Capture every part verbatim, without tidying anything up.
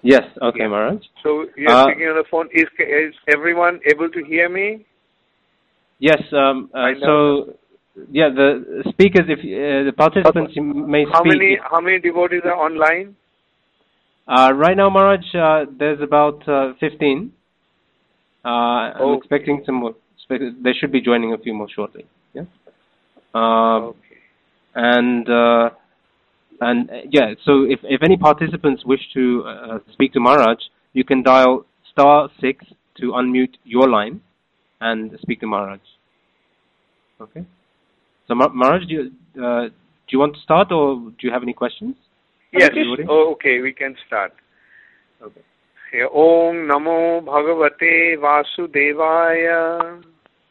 Yes, okay, yeah. Maharaj. So you're Uh, speaking on the phone. Is is everyone able to hear me? yes, um, uh, so, yeah, the speakers, if uh, the participants may How speak. many how many devotees are online? Uh, right now, Maharaj, uh, there's about uh, fifteen. Uh, I'm Okay. expecting some more. They should be joining a few more shortly. Yeah. Uh, Okay. and uh, and uh, yeah, so if if any participants wish to uh, speak to Maharaj, you can dial star six to unmute your line and speak to Maharaj. Okay. So Ma- Maharaj, do you, uh, do you want to start, or do you have any questions? Yes. Oh, okay, we can start. Okay. Om Namo Bhagavate Vasudevaya.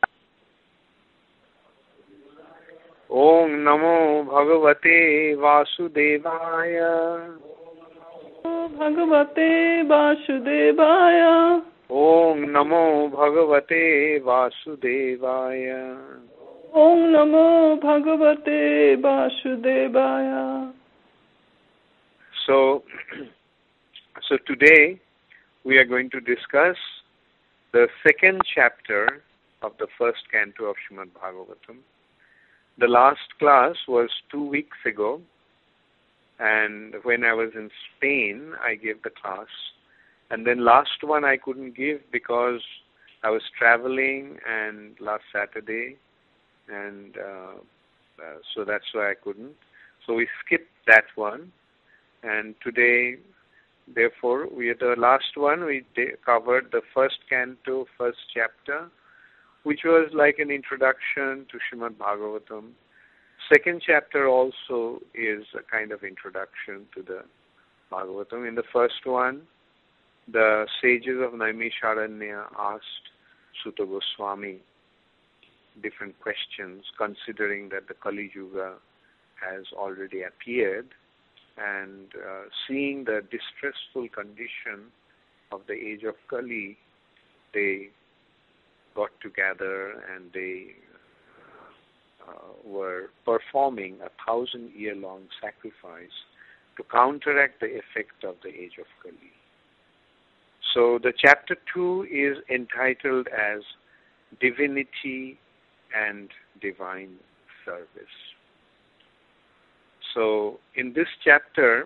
Om Namo Bhagavate Vasudevaya. Bhagavate Vasudevaya. Om Namo Bhagavate Vasudevaya. Om Namo Bhagavate Vasudevaya. So, so today we are going to discuss the second chapter of the first canto of Srimad Bhagavatam. The last class was two weeks ago, and when I was in Spain, I gave the class. And then last one I couldn't give because I was traveling and last Saturday, and uh, uh, so that's why I couldn't. So we skipped that one, and today, therefore, we the last one we de- covered the first canto, first chapter, which was like an introduction to Srimad Bhagavatam. Second chapter also is a kind of introduction to the Bhagavatam. In the first one, the sages of Naimisharanya asked Suta Goswami different questions, considering that the Kali Yuga has already appeared, and uh, seeing the distressful condition of the age of Kali, they got together and they uh, were performing a thousand-year-long sacrifice to counteract the effect of the age of Kali. So the chapter two is entitled as Divinity and Divine Service. So in this chapter,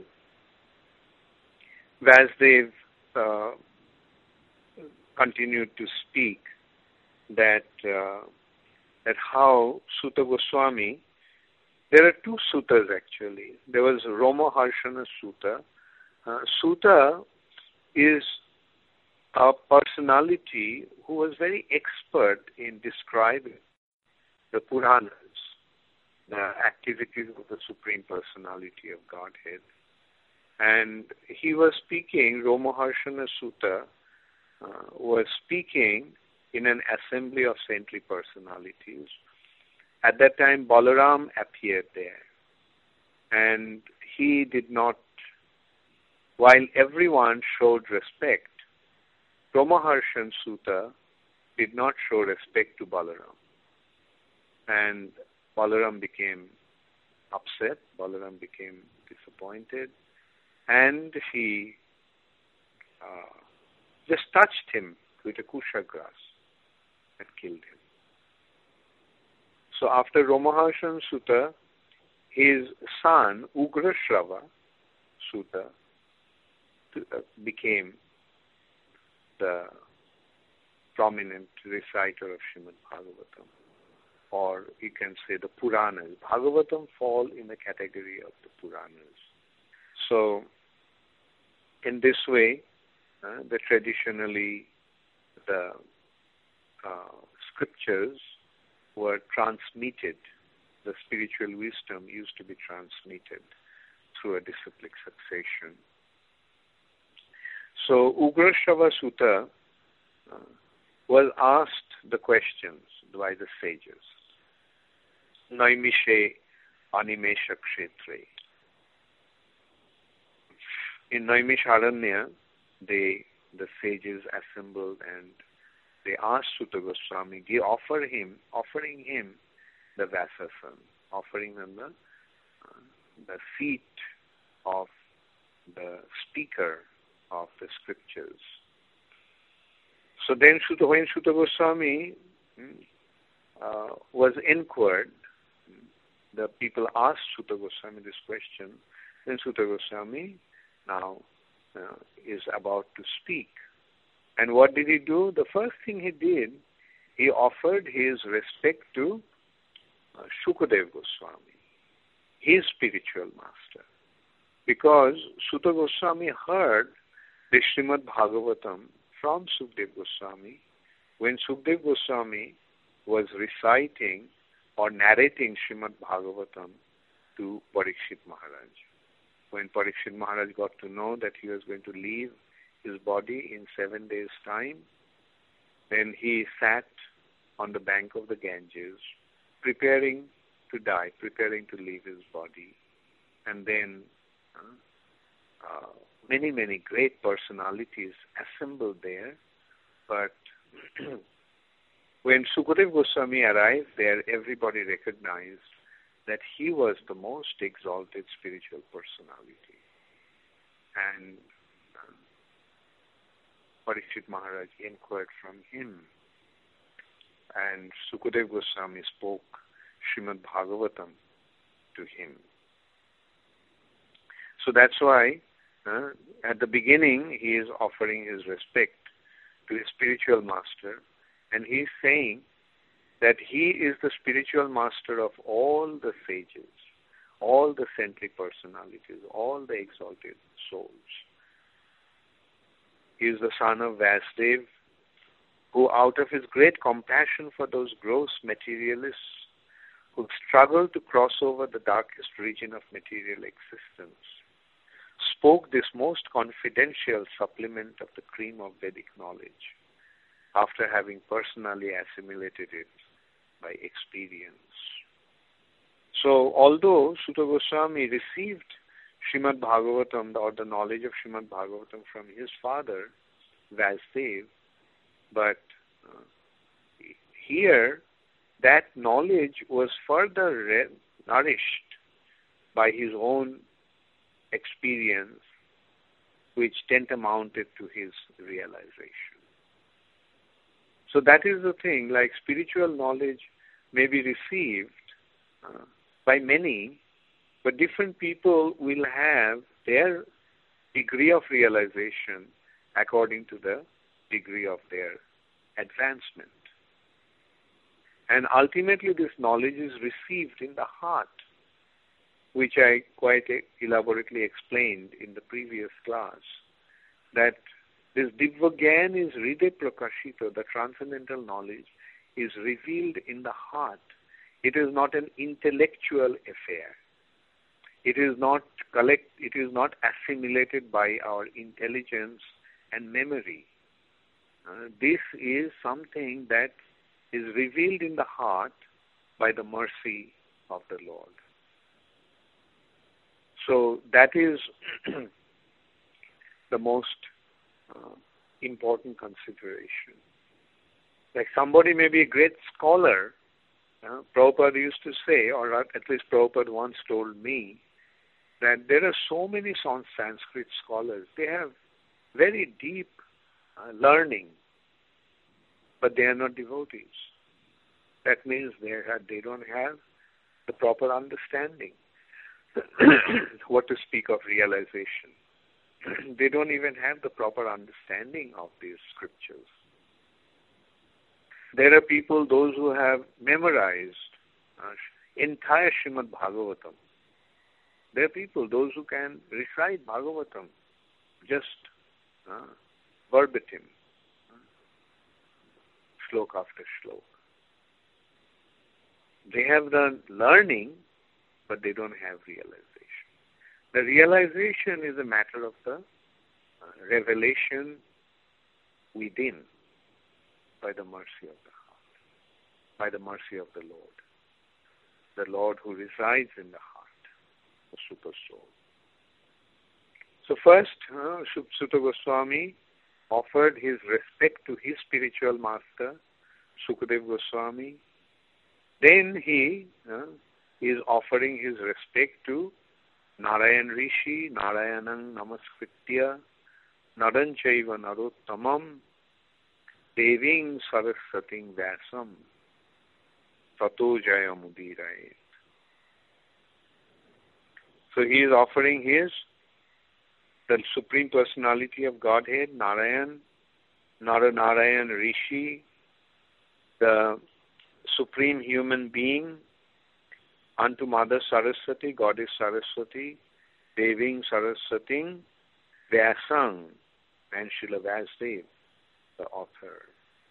Vasudev uh, continued to speak that uh, that how Suta Goswami, there are two Sutas actually. There was Romaharshana Suta. Uh, Suta is a personality who was very expert in describing the Puranas, the activities of the Supreme Personality of Godhead. And he was speaking, Romaharshana Suta uh, was speaking in an assembly of saintly personalities. At that time, Balaram appeared there. And he did not, while everyone showed respect, Romaharshan Suta did not show respect to Balaram. And Balaram became upset, Balaram became disappointed, and he uh, just touched him with a kusha grass and killed him. So after Romaharshan Suta, his son Ugrashrava Suta became the prominent reciter of Srimad Bhagavatam, or you can say the Puranas. Bhagavatam fall in the category of the Puranas. So, in this way, uh, the traditionally the uh, scriptures were transmitted. The spiritual wisdom used to be transmitted through a disciplic succession. So, Ugrashrava Suta uh, was asked the questions by the sages. Naimishe Animesha Kshetre. In Naimisharanya, they, the sages assembled and they asked Suta Goswami, they offer him, offering him the Vyasasan, offering him the, uh, the seat of the speaker of the scriptures. So then, Sutta, when Sutta Goswami uh, was inquired, the people asked Sutta Goswami this question, then Sutta Goswami now uh, is about to speak. And what did he do? The first thing he did, he offered his respect to uh, Shukadev Goswami, his spiritual master. Because Sutta Goswami heard the Srimad Bhagavatam from Sukdev Goswami when Sukdev Goswami was reciting or narrating Srimad Bhagavatam to Parikshit Maharaj. When Parikshit Maharaj got to know that he was going to leave his body in seven days' time, then he sat on the bank of the Ganges, preparing to die, preparing to leave his body. And then uh, uh, many, many great personalities assembled there. But when Sukadev Goswami arrived there, everybody recognized that he was the most exalted spiritual personality. And uh, Parikshit Maharaj inquired from him. And Sukadev Goswami spoke Srimad Bhagavatam to him. So that's why uh, at the beginning he is offering his respect to his spiritual master, and he is saying that he is the spiritual master of all the sages, all the saintly personalities, all the exalted souls. He is the son of Vasudev, who out of his great compassion for those gross materialists who struggle to cross over the darkest region of material existence, spoke this most confidential supplement of the cream of Vedic knowledge after having personally assimilated it by experience. So, although Sutta Goswami received Srimad Bhagavatam or the knowledge of Srimad Bhagavatam from his father, Vasudev, but uh, here that knowledge was further re- nourished by his own experience, which tantamounted to his realization. So that is the thing, like spiritual knowledge may be received uh, by many, but different people will have their degree of realization according to the degree of their advancement. And ultimately this knowledge is received in the heart, which I quite elaborately explained in the previous class, that this Divya is Hriday Prakashita, the transcendental knowledge, is revealed in the heart. It is not an intellectual affair. It is not collect. It is not assimilated by our intelligence and memory. Uh, this is something that is revealed in the heart by the mercy of the Lord. So that is the most uh, important consideration. Like somebody may be a great scholar. Uh, Prabhupada used to say, or at least Prabhupada once told me, that there are so many Sanskrit scholars. They have very deep uh, learning, but they are not devotees. That means they have, they don't have the proper understanding. What to speak of realization. They don't even have the proper understanding of these scriptures. There are people, those who have memorized uh, entire Srimad Bhagavatam. There are people, those who can recite Bhagavatam just uh, verbatim, uh, slok after slok. They have the learning, but they don't have realization. The realization is a matter of the uh, revelation within by the mercy of the heart, by the mercy of the Lord, the Lord who resides in the heart, the Super Soul. So first, uh, Sutta Goswami offered his respect to his spiritual master, Sukadev Goswami. Then he uh, is offering his respect to Narayan Rishi, Narayanang Namaskritya, naranchaiva narottamam deving saraswating vyasam tato jayamudirayet. So he is offering his, the Supreme Personality of Godhead, Narayan, Naranarayan Rishi, the Supreme Human Being, unto Mother Saraswati, Goddess Saraswati, Deving Saraswati, Vyasang, and Srila Vyasadeva, the author.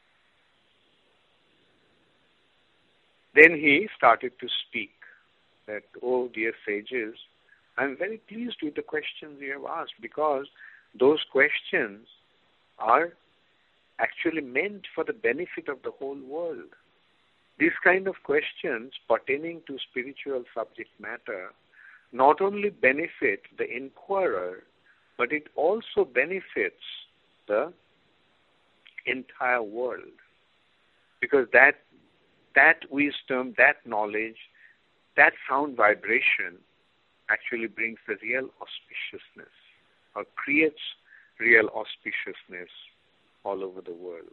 Then he started to speak that, oh dear sages, I am very pleased with the questions you have asked, because those questions are actually meant for the benefit of the whole world. These kind of questions pertaining to spiritual subject matter not only benefit the inquirer, but it also benefits the entire world. Because that that wisdom, that knowledge, that sound vibration actually brings the real auspiciousness or creates real auspiciousness all over the world.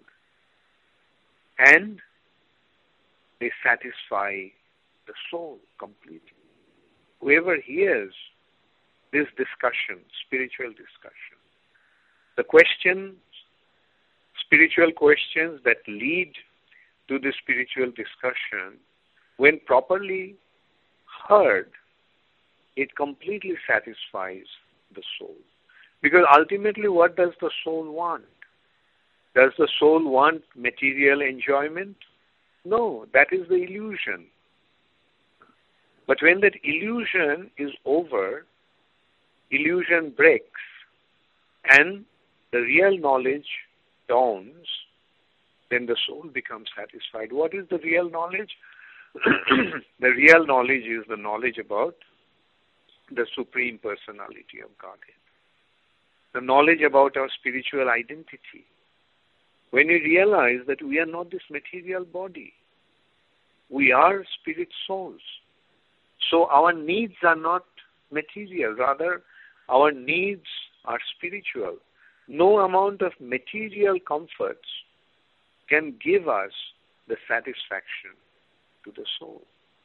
And they satisfy the soul completely. Whoever hears this discussion, spiritual discussion, the questions, spiritual questions that lead to the spiritual discussion, when properly heard, it completely satisfies the soul. Because ultimately, what does the soul want? Does the soul want material enjoyment? No, that is the illusion. But when that illusion is over, illusion breaks, and the real knowledge dawns, then the soul becomes satisfied. What is the real knowledge? The real knowledge is the knowledge about the Supreme Personality of Godhead. The knowledge about our spiritual identity. When you realize that we are not this material body, we are spirit souls. So our needs are not material, rather our needs are spiritual. No amount of material comforts can give us the satisfaction to the soul.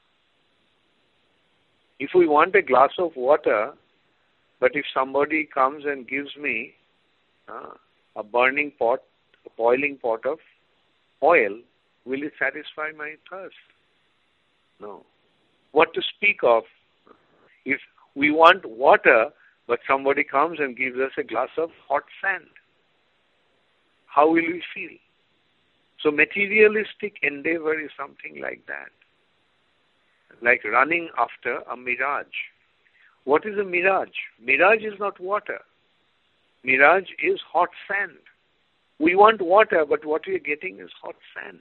If we want a glass of water, but if somebody comes and gives me uh, a burning pot, a boiling pot of oil, will it satisfy my thirst? No. What to speak of if we want water, but somebody comes and gives us a glass of hot sand? How will we feel? So materialistic endeavor is something like that. Like running after a mirage. What is a mirage? Mirage is not water. Mirage is hot sand. We want water, but what we are getting is hot sand.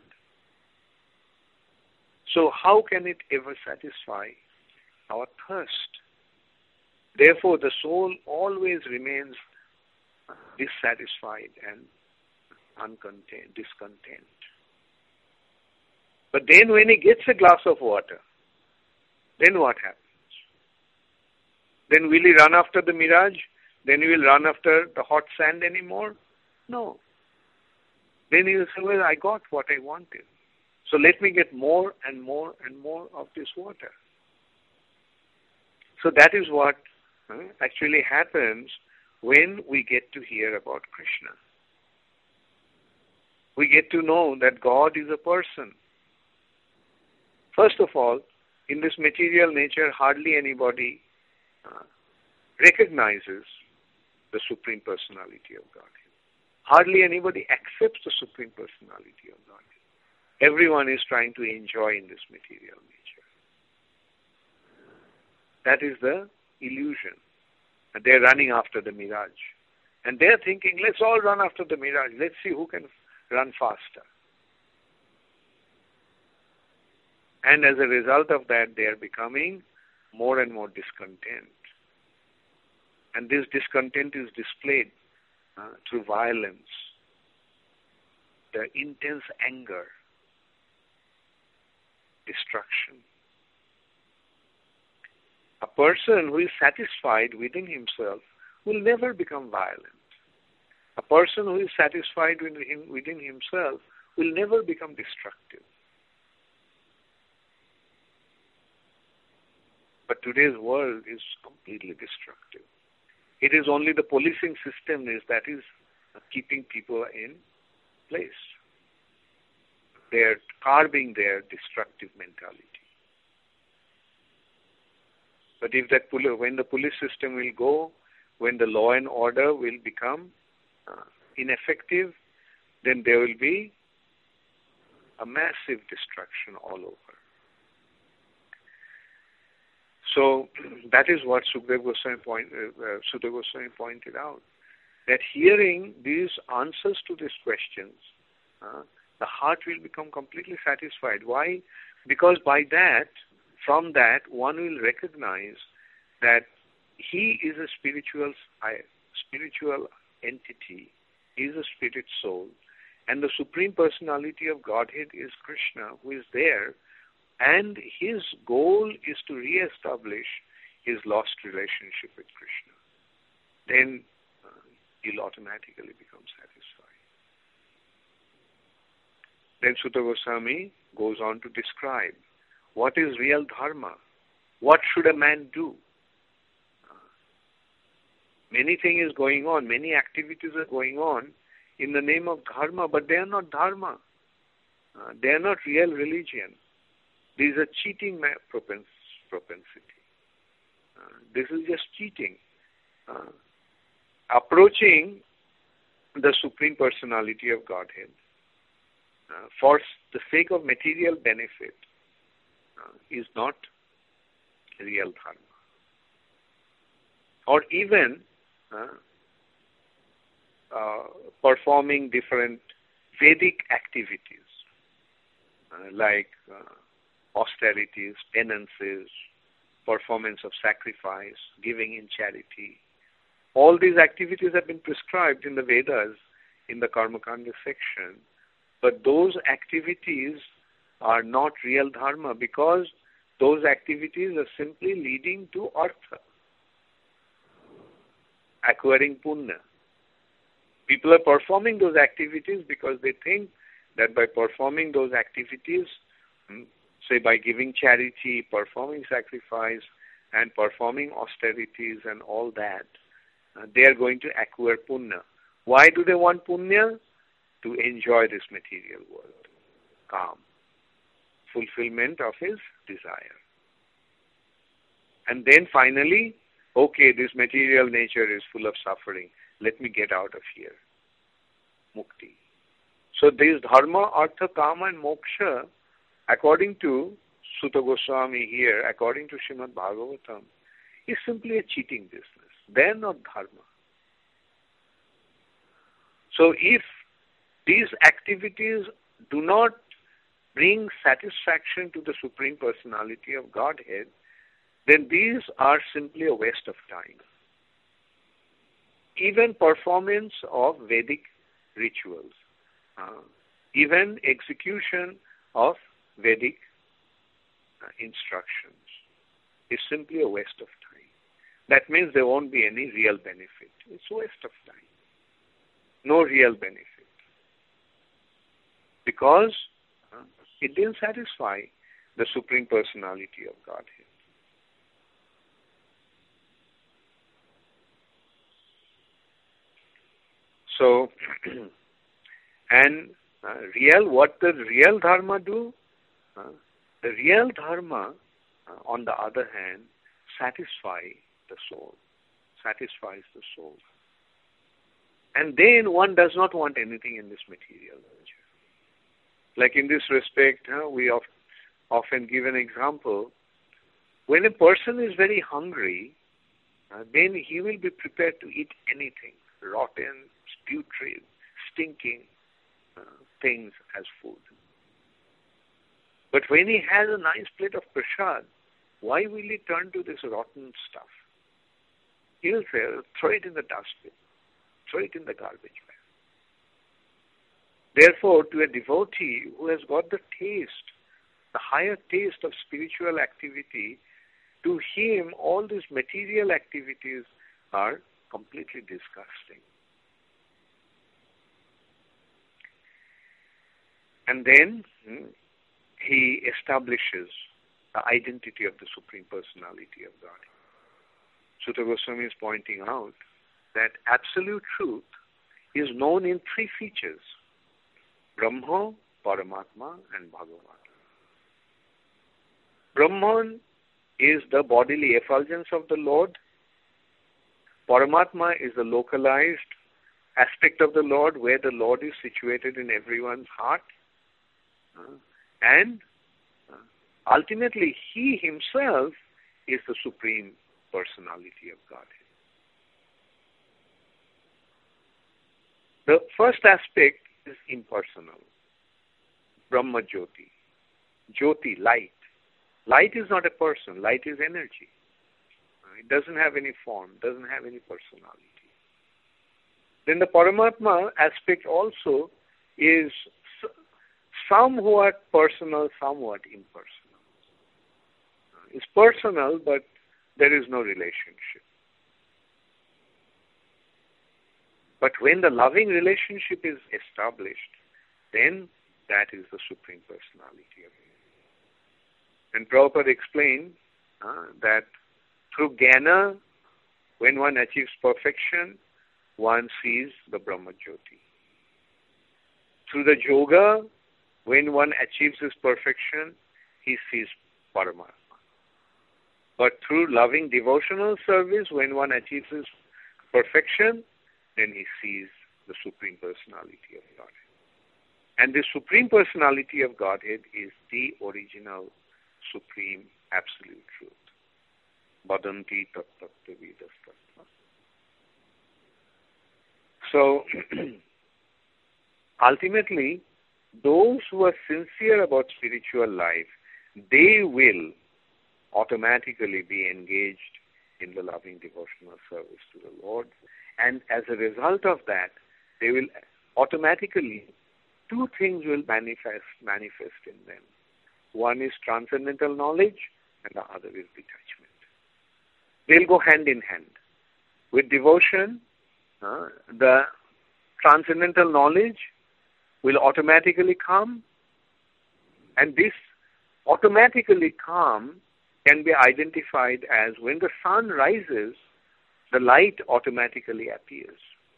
So how can it ever satisfy our thirst? Therefore, the soul always remains dissatisfied and uncontent, discontent. But then when he gets a glass of water, then what happens? Then will he run after the mirage? Then he will run after the hot sand anymore? No. Then he will say, well, I got what I wanted. So let me get more and more and more of this water. So that is what uh, actually happens when we get to hear about Krishna. We get to know that God is a person. First of all, in this material nature, hardly anybody uh, recognizes the Supreme Personality of Godhead. Hardly anybody accepts the Supreme Personality of Godhead. Everyone is trying to enjoy in this material nature. That is the illusion. And they're running after the mirage. And they're thinking, let's all run after the mirage. Let's see who can run faster. And as a result of that, they are becoming more and more discontent. And this discontent is displayed uh, through violence, the intense anger, destruction. A person who is satisfied within himself will never become violent. A person who is satisfied within, him, within himself will never become destructive. But today's world is completely destructive. It is only the policing system is that is keeping people in place. They are curbing their destructive mentality. But if that poli- when the police system will go, when the law and order will become uh, ineffective, then there will be a massive destruction all over. So that is what Sukadeva Goswami, point, uh, Sutta Goswami pointed out, that hearing these answers to these questions, uh, the heart will become completely satisfied. Why? Because by that, from that, one will recognize that he is a spiritual, spiritual entity, he is a spirit soul, and the Supreme Personality of Godhead is Krishna, who is there, and his goal is to re-establish his lost relationship with Krishna. Then uh, he'll automatically become satisfied. Then Sutta Goswami goes on to describe what is real dharma. What should a man do? Uh, many things is going on, many activities are going on in the name of dharma, but they are not dharma. Uh, they are not real religion. These are cheating propens- propensity. Uh, this is just cheating. Uh, approaching the Supreme Personality of Godhead uh, for the sake of material benefit uh, is not real dharma. Or even uh, uh, performing different Vedic activities uh, like uh, austerities, penances, performance of sacrifice, giving in charity. All these activities have been prescribed in the Vedas in the Karmakanda section, but those activities are not real dharma because those activities are simply leading to artha, acquiring punya. People are performing those activities because they think that by performing those activities, hmm, say by giving charity, performing sacrifice, and performing austerities and all that, uh, they are going to acquire punya. Why do they want punya? To enjoy this material world, calm, fulfillment of his desire. And then finally, okay, this material nature is full of suffering. Let me get out of here. Mukti. So this dharma, artha, kama and moksha, according to Sutta Goswami here, according to Srimad Bhagavatam, is simply a cheating business. They are not dharma. So if these activities do not bring satisfaction to the Supreme Personality of Godhead, then these are simply a waste of time. Even performance of Vedic rituals, uh, even execution of Vedic uh, instructions is simply a waste of time. That means there won't be any real benefit. It's a waste of time. No real benefit. Because uh, it didn't satisfy the Supreme Personality of Godhead. So, and uh, real, what the real dharma do? Uh, the real dharma, uh, on the other hand, satisfy the soul, satisfies the soul. And then one does not want anything in this material nature. Like in this respect, uh, we of, often give an example. When a person is very hungry, uh, then he will be prepared to eat anything, rotten, putrid, stinking uh, things as food. But when he has a nice plate of prasad, why will he turn to this rotten stuff? He will say, throw it in the dustbin, throw it in the garbage bin. Therefore, to a devotee who has got the taste, the higher taste of spiritual activity, to him all these material activities are completely disgusting. And then hmm, he establishes the identity of the Supreme Personality of God. Sutta Goswami is pointing out that absolute truth is known in three features: Brahma, Paramatma, and Bhagavan. Brahman is the bodily effulgence of the Lord. Paramatma is the localized aspect of the Lord, where the Lord is situated in everyone's heart. Uh, and uh, ultimately, He Himself is the Supreme Personality of Godhead. The first aspect is impersonal. Brahma Jyoti. Jyoti, light. Light is not a person. Light is energy. It doesn't have any form, doesn't have any personality. Then the Paramatma aspect also is somewhat personal, somewhat impersonal. It's personal, but there is no relationship. But when the loving relationship is established, then that is the Supreme Personality of it. And Prabhupada explained uh, that through Jnana, when one achieves perfection, one sees the Brahma Jyoti. Through the Yoga, when one achieves his perfection, he sees Paramatma. But through loving devotional service, when one achieves his perfection, then he sees the Supreme Personality of Godhead. And the Supreme Personality of Godhead is the original, supreme, absolute truth. Badanti tat tattva vidas tattva. So, ultimately, those who are sincere about spiritual life, they will automatically be engaged in the loving devotional service to the Lord. And as a result of that, they will automatically, two things will manifest, manifest in them. One is transcendental knowledge, and the other is detachment. They'll go hand in hand. With devotion, uh, the transcendental knowledge will automatically come, and this automatically come can be identified as when the sun rises, the light automatically appears.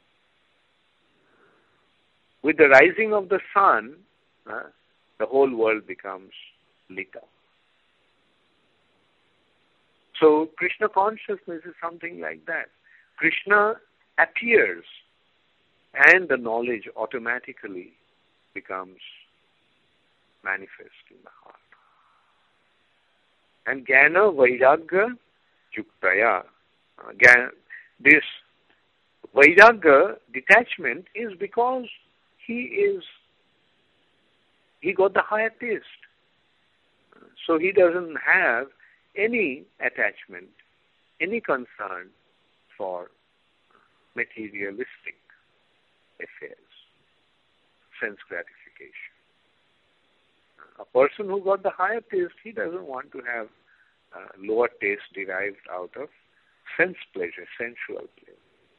With the rising of the sun, uh, the whole world becomes lit up. So Krishna consciousness is something like that. Krishna appears and the knowledge automatically becomes manifest in the heart. And Jnana Vairagya Yuktaya, uh, this Vairagya, detachment, is because he is, he got the higher taste. So he doesn't have any attachment, any concern for materialistic affairs, sense gratification. A person who got the higher taste, he doesn't want to have uh, lower taste derived out of sense pleasure, sensual pleasure.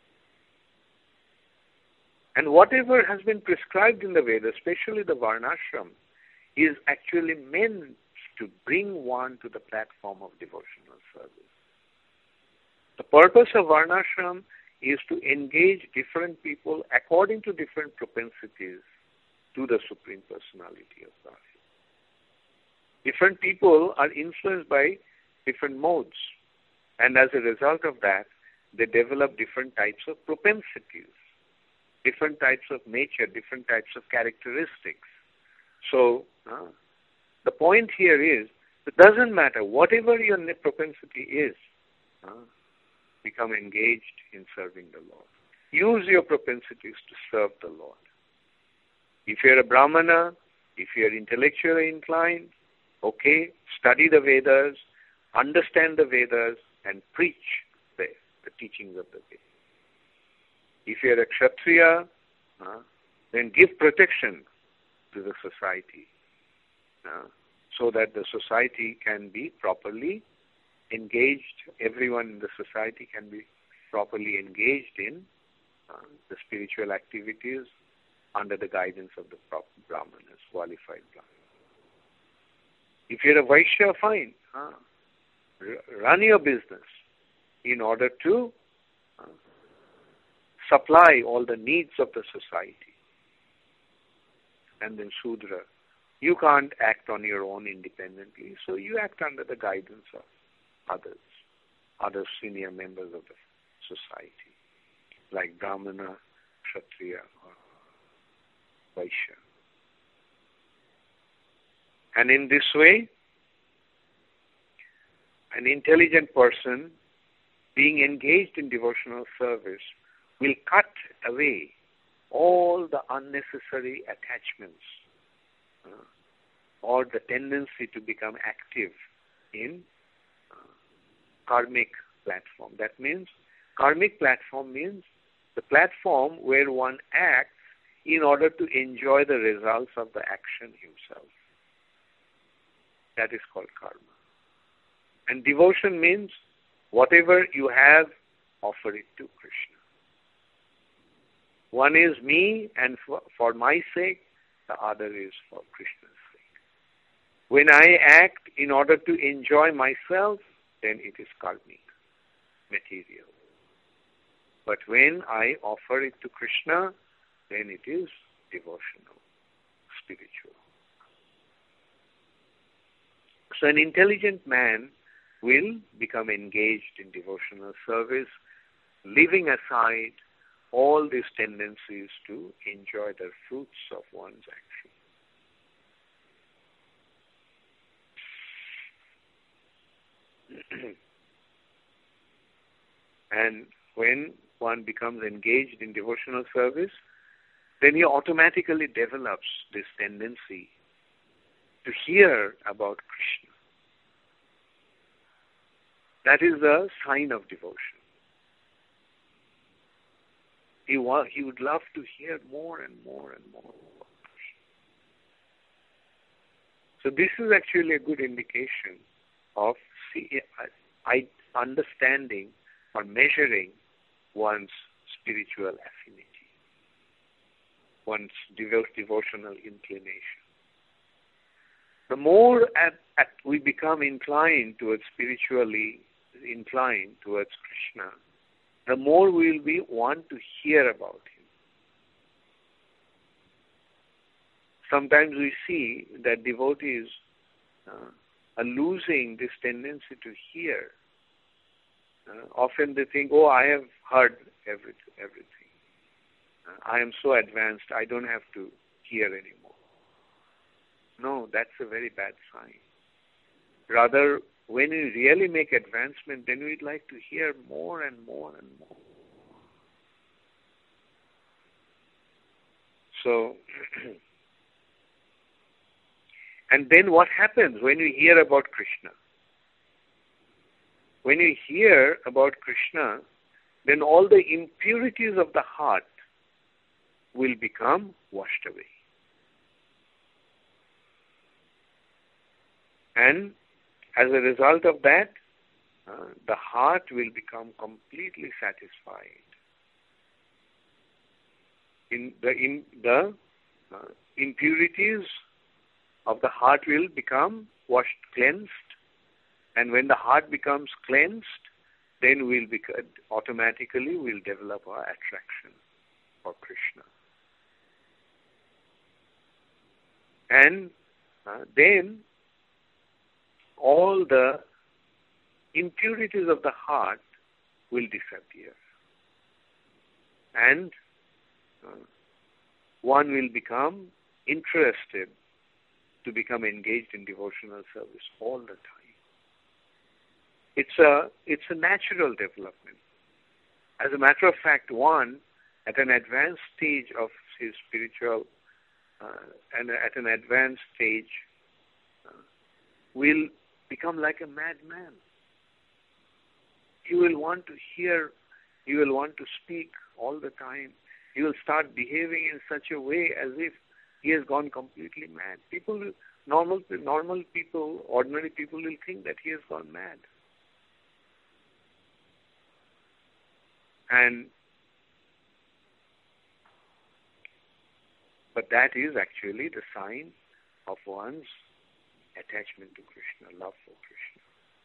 And whatever has been prescribed in the Vedas, especially the Varnashram, is actually meant to bring one to the platform of devotional service. The purpose of Varnashram is to engage different people according to different propensities to the Supreme Personality of God. Different people are influenced by different modes, and as a result of that, they develop different types of propensities, different types of nature, different types of characteristics. So, uh, the point here is, it doesn't matter, whatever your propensity is, uh, become engaged in serving the Lord. Use your propensities to serve the Lord. If you're a Brahmana, if you're intellectually inclined, okay, study the Vedas, understand the Vedas, and preach the, the teachings of the Vedas. If you're a Kshatriya, uh, then give protection to the society, uh, so that the society can be properly engaged, everyone in the society can be properly engaged in uh, the spiritual activities under the guidance of the proper brahmanas, qualified brahmanas. If you're a Vaishya, fine. Huh? R- run your business in order to uh, supply all the needs of the society. And then Shudra, you can't act on your own independently, so you act under the guidance of others, other senior members of the society, like Brahmana, Kshatriya, or Vaishya. And in this way, an intelligent person being engaged in devotional service will cut away all the unnecessary attachments uh, or the tendency to become active in uh, karmic platform. That means, karmic platform means the platform where one acts in order to enjoy the results of the action himself. That is called karma. And devotion means whatever you have, offer it to Krishna. One is me, and for, for my sake, the other is for Krishna's sake. When I act in order to enjoy myself, then it is karmic, material. But when I offer it to Krishna, then it is devotional, spiritual. So an intelligent man will become engaged in devotional service, leaving aside all these tendencies to enjoy the fruits of one's action. And when one becomes engaged in devotional service, then he automatically develops this tendency to hear about Krishna. That is a sign of devotion. He, wa- he would love to hear more and more and more about Krishna. So this is actually a good indication of see, I, understanding or measuring one's spiritual affinity, one's devo- devotional inclination. The more at, at we become inclined towards spiritually inclined towards Krishna, the more we will be want to hear about him. Sometimes we see that devotees uh, are losing this tendency to hear. Uh, often they think, oh, I have heard every, everything. Uh, I am so advanced, I don't have to hear anymore. No, that's a very bad sign. Rather, when we really make advancement, then we'd like to hear more and more and more. So, and then what happens when we hear about Krishna? When we hear about Krishna, then all the impurities of the heart will become washed away. And as a result of that, uh, the heart will become completely satisfied. In the in the uh, impurities of the heart will become washed, cleansed, and when the heart becomes cleansed, then we'll be automatically we'll develop our attraction for Krishna, and uh, then all the impurities of the heart will disappear. And uh, one will become interested to become engaged in devotional service all the time. It's a, it's a natural development. As a matter of fact, one, at an advanced stage of his spiritual, uh, and at an advanced stage, uh, will become like a madman. He will want to hear, he will want to speak all the time. He will start behaving in such a way as if he has gone completely mad. People, normal, normal people, ordinary people will think that he has gone mad. And But that is actually the sign of one's attachment to Krishna, love for Krishna.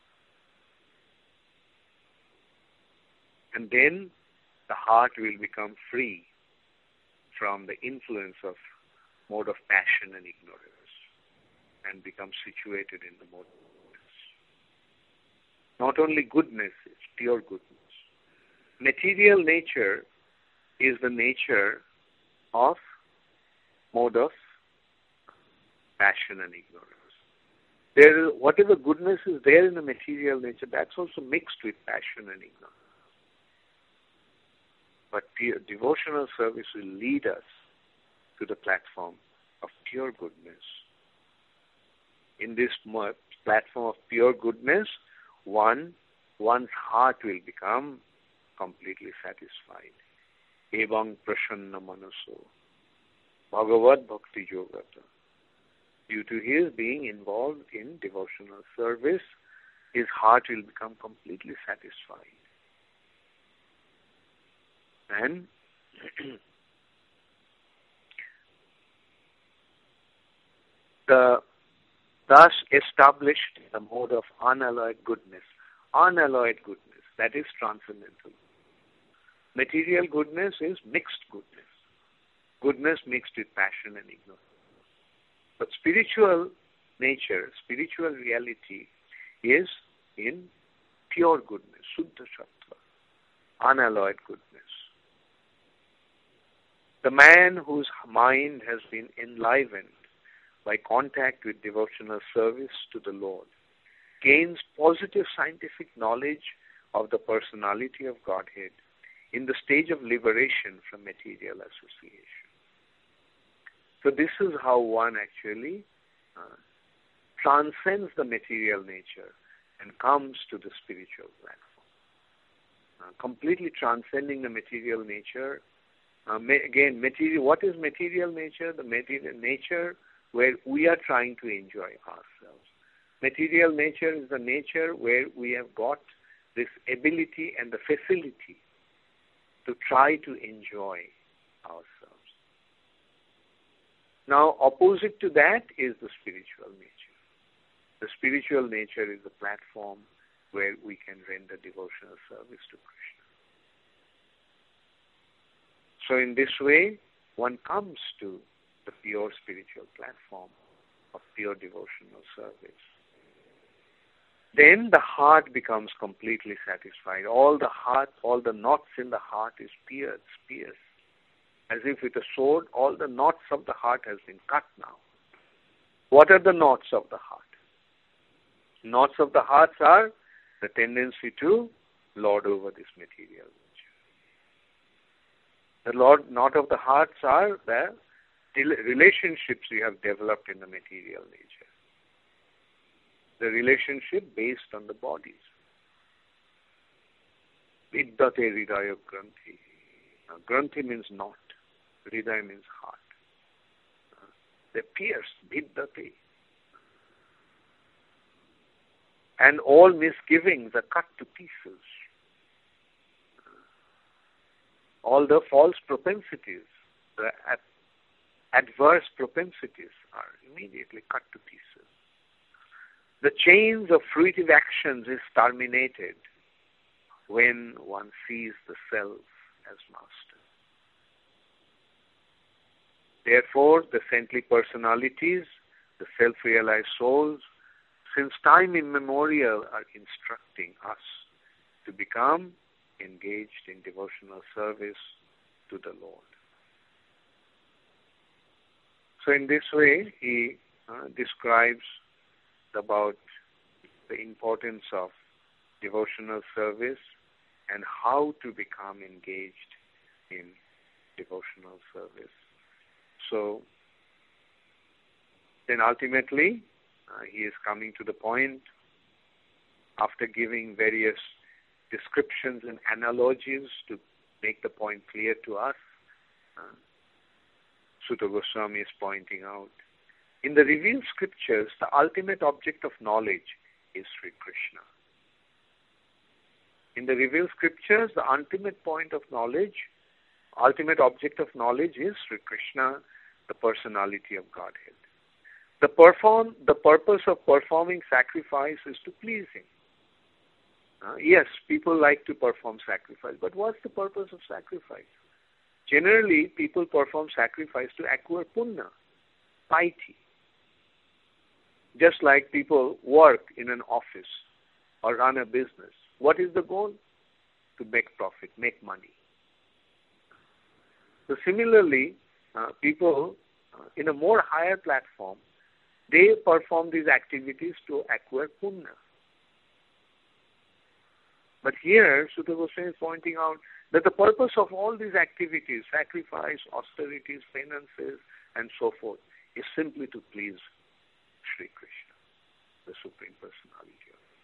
And then the heart will become free from the influence of mode of passion and ignorance and become situated in the mode of goodness. Not only goodness, it's pure goodness. Material nature is the nature of mode of passion and ignorance. There is, whatever goodness is there in the material nature, that's also mixed with passion and ignorance. But pure, devotional service will lead us to the platform of pure goodness. In this platform of pure goodness, one, one's heart will become completely satisfied. Evang prashanna manaso bhagavad bhakti yogata. Due to his being involved in devotional service, his heart will become completely satisfied. And the thus established the mode of unalloyed goodness. Unalloyed goodness, that is transcendental. Material goodness is mixed goodness. Goodness mixed with passion and ignorance. But spiritual nature, spiritual reality is in pure goodness, Suddha Sattva, unalloyed goodness. The man whose mind has been enlivened by contact with devotional service to the Lord gains positive scientific knowledge of the personality of Godhead in the stage of liberation from material association. So this is how one actually uh, transcends the material nature and comes to the spiritual platform. Uh, completely transcending the material nature. Uh, ma- again, material. What is material nature? The material nature where we are trying to enjoy ourselves. Material nature is the nature where we have got this ability and the facility to try to enjoy ourselves. Now, opposite to that is the spiritual nature. The spiritual nature is the platform where we can render devotional service to Krishna. So in this way, one comes to the pure spiritual platform of pure devotional service. Then the heart becomes completely satisfied. All the heart, all the knots in the heart is pierced, pierced. As if with a sword, all the knots of the heart has been cut now. What are the knots of the heart? Knots of the hearts are the tendency to lord over this material nature. The lord, knot of the hearts are the relationships we have developed in the material nature. The relationship based on the bodies. Viddate hridaya granthi. Now, granthi means knot. Hridaya means heart. Uh, they pierce. Viddate. And all misgivings are cut to pieces. Uh, all the false propensities, the ad- adverse propensities are immediately cut to pieces. The chains of fruitive actions is terminated when one sees the self as master. Therefore, the saintly personalities, the self-realized souls, since time immemorial are instructing us to become engaged in devotional service to the Lord. So in this way, he uh, describes about the importance of devotional service and how to become engaged in devotional service. So then ultimately, uh, he is coming to the point, after giving various descriptions and analogies to make the point clear to us, uh, Suta Goswami is pointing out, in the revealed scriptures, the ultimate object of knowledge is Sri Krishna. In the revealed scriptures, the ultimate point of knowledge, ultimate object of knowledge is Sri Krishna, the personality of Godhead. The perform, the purpose of performing sacrifice is to please Him. Uh, yes, people like to perform sacrifice, but what's the purpose of sacrifice? Generally, people perform sacrifice to acquire punya, piety. Just like people work in an office or run a business. What is the goal? To make profit, make money. So similarly, uh, people uh, in a more higher platform, they perform these activities to acquire punya. But here, Sutta Goswami is pointing out that the purpose of all these activities, sacrifice, austerities, penances, and so forth, is simply to please Sri Krishna, the Supreme Personality of God.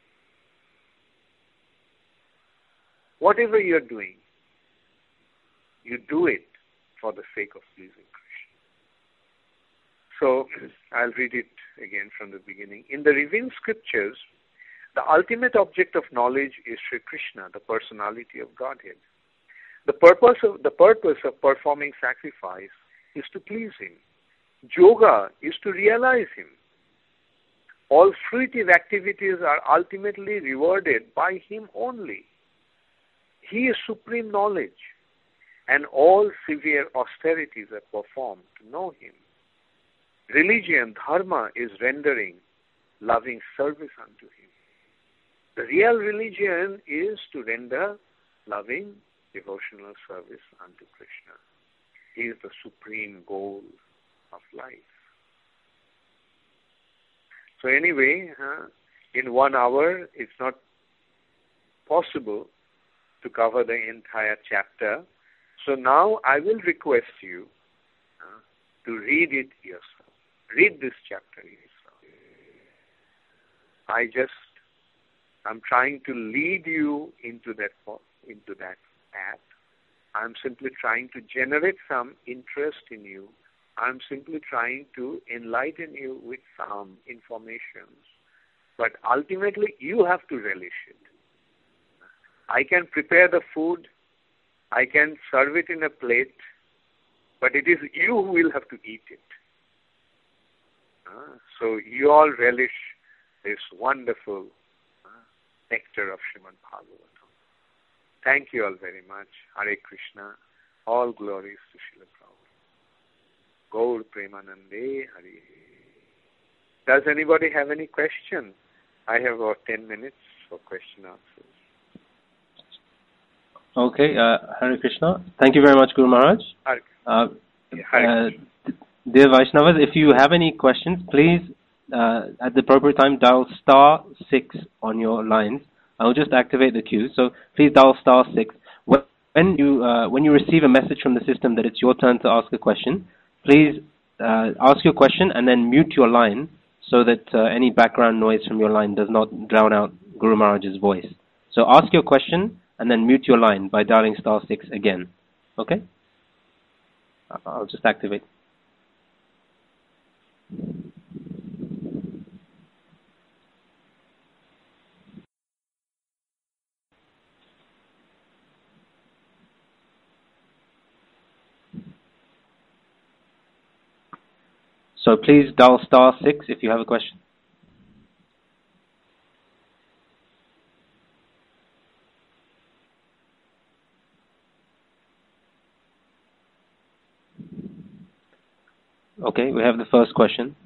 Whatever you're doing, you do it for the sake of pleasing Krishna. So, I'll read it again from the beginning. In the revealed scriptures, the ultimate object of knowledge is Sri Krishna, the personality of Godhead. The purpose of, the purpose of performing sacrifice is to please Him. Yoga is to realize Him. All fruitive activities are ultimately rewarded by Him only. He is supreme knowledge, and all severe austerities are performed to know Him. Religion, dharma, is rendering loving service unto Him. The real religion is to render loving devotional service unto Krishna. He is the supreme goal of life. So anyway, uh, in one hour, it's not possible to cover the entire chapter. So now I will request you uh, to read it yourself. Read this chapter yourself. I just, I'm trying to lead you into that into that path. I'm simply trying to generate some interest in you. I'm simply trying to enlighten you with some informations. But ultimately, you have to relish it. I can prepare the food. I can serve it in a plate. But it is you who will have to eat it. Uh, so you all relish this wonderful uh, nectar of Srimad Bhagavatam. Thank you all very much. Hare Krishna. All glories to Srila Prabhupada. Gaur Premanande Hare. Does anybody have any question? I have about ten minutes for question answers. Okay, uh, Hare Krishna. Thank you very much, Guru Maharaj. Hare. Uh, Yeah, Hare uh, dear Vaishnavas, if you have any questions, please, uh, at the appropriate time, dial star six on your lines. I'll just activate the queue. So please dial star six. When you uh, when you receive a message from the system that it's your turn to ask a question, please uh, ask your question and then mute your line so that uh, any background noise from your line does not drown out Guru Maharaj's voice. So ask your question and then mute your line by dialing star six again. Okay? I'll just activate. So please dial star six if you have a question. Okay, we have the first question.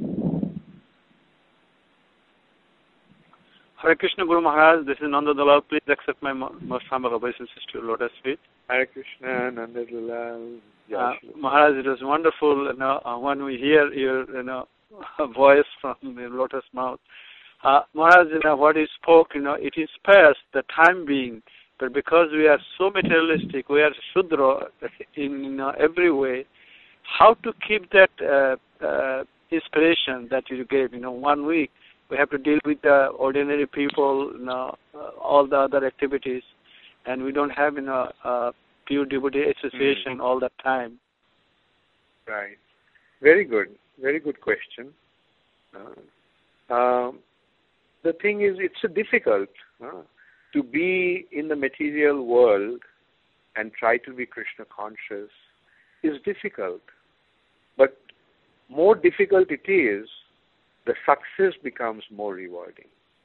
Hare Krishna Guru Maharaj, this is Nanda Dalal. Please accept my most humble obeisances to your lotus feet. Hare Krishna, Nanda Dalal. Uh, Maharaj, it was wonderful, you know, uh, when we hear your, you know, voice from the lotus mouth. Uh, Maharaj, you know, what you spoke, you know, it inspires the time being, but because we are so materialistic, we are Shudra in, you know, every way. How to keep that uh, uh, inspiration that you gave? You know, one week we have to deal with the ordinary people, you know, uh, all the other activities, and we don't have, you know, uh, pure devotee association mm-hmm. all the time. Right. Very good. Very good question. Uh, um, the thing is, it's a difficult uh, to be in the material world and try to be Krishna conscious is difficult. But more difficult it is, the success becomes more rewarding.